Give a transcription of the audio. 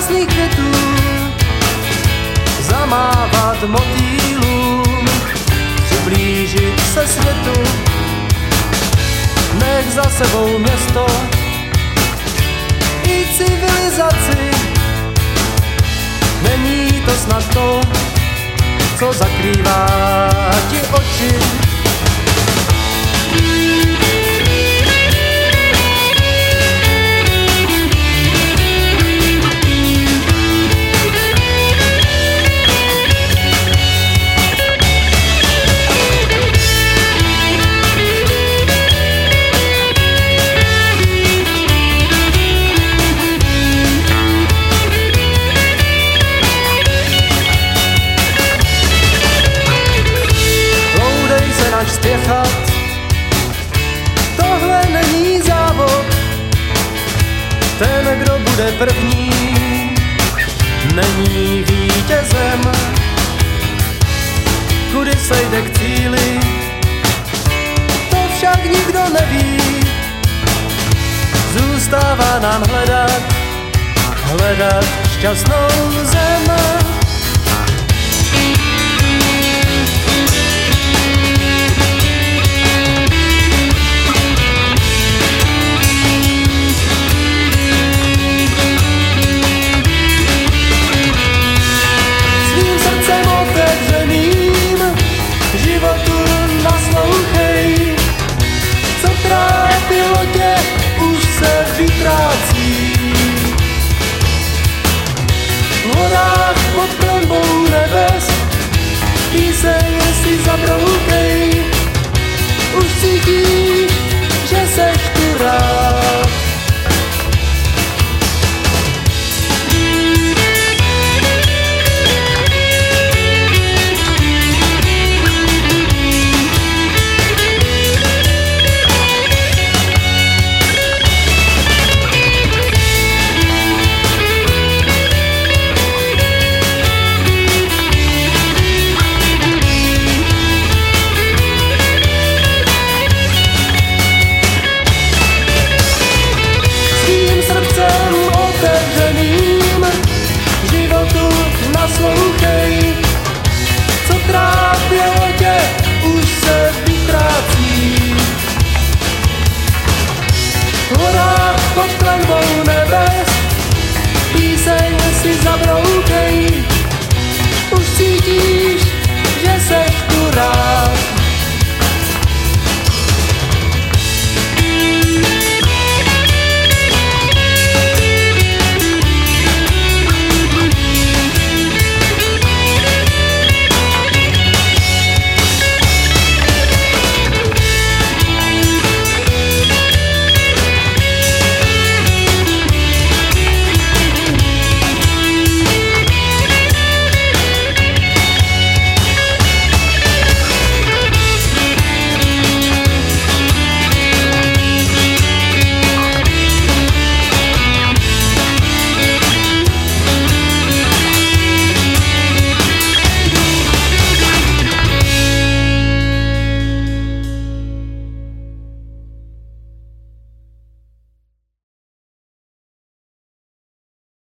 krásných květů, zamávat motýlům, přiblížit se světu, nech za sebou město i civilizaci. Není to snad to, co zakrývá ti oči. Nač spěchat, tohle není závod. Ten, kdo bude první, není vítězem. Kudy se jde k cíli, to však nikdo neví. Zůstává nám hledat šťastnou zem. Životu naslouchej, co trápilo tě, už se vytrácí. V horách pod klenbou nebes, píseň si zabroukej, už cítíš, že seš tu rád.